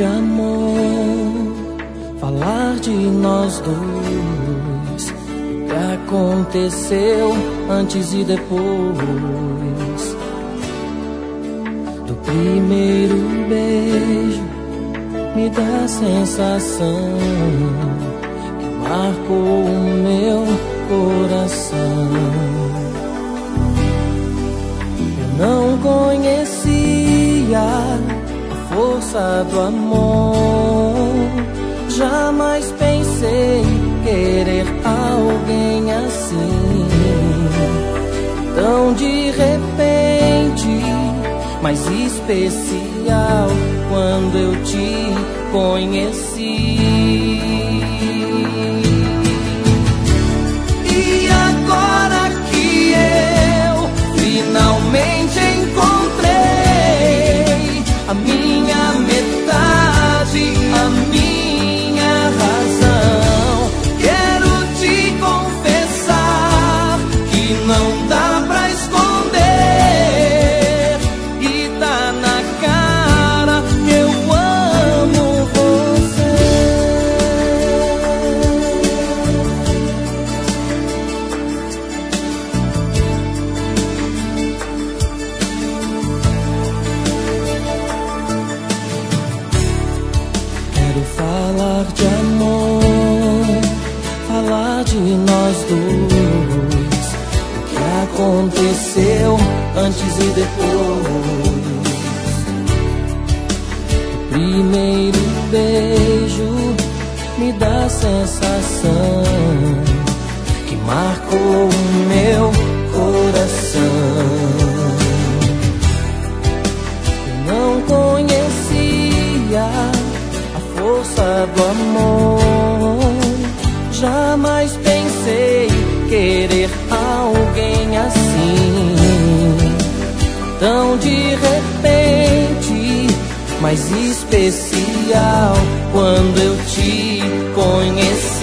de amor, falar de nós dois, o que aconteceu antes e depois do primeiro beijo. Me dá a sensação que marcou o meu coração. Eu não conhecia a força do amor, jamais pensei querer alguém assim. Tão de repente, mais especial, quando eu te conheci. E agora que eu finalmente encontrei a minha metade, a minha razão, quero te confessar que não dá pra esconder, e tá na cara, eu amo você. Quero falar de amor, falar de nós dois, o que aconteceu antes e depois do primeiro beijo. Me dá a sensação que marcou o meu coração. Eu não conhecia a força do amor, jamais pensei querer alguém assim. Tão de repente, mais especial, quando eu te conheci.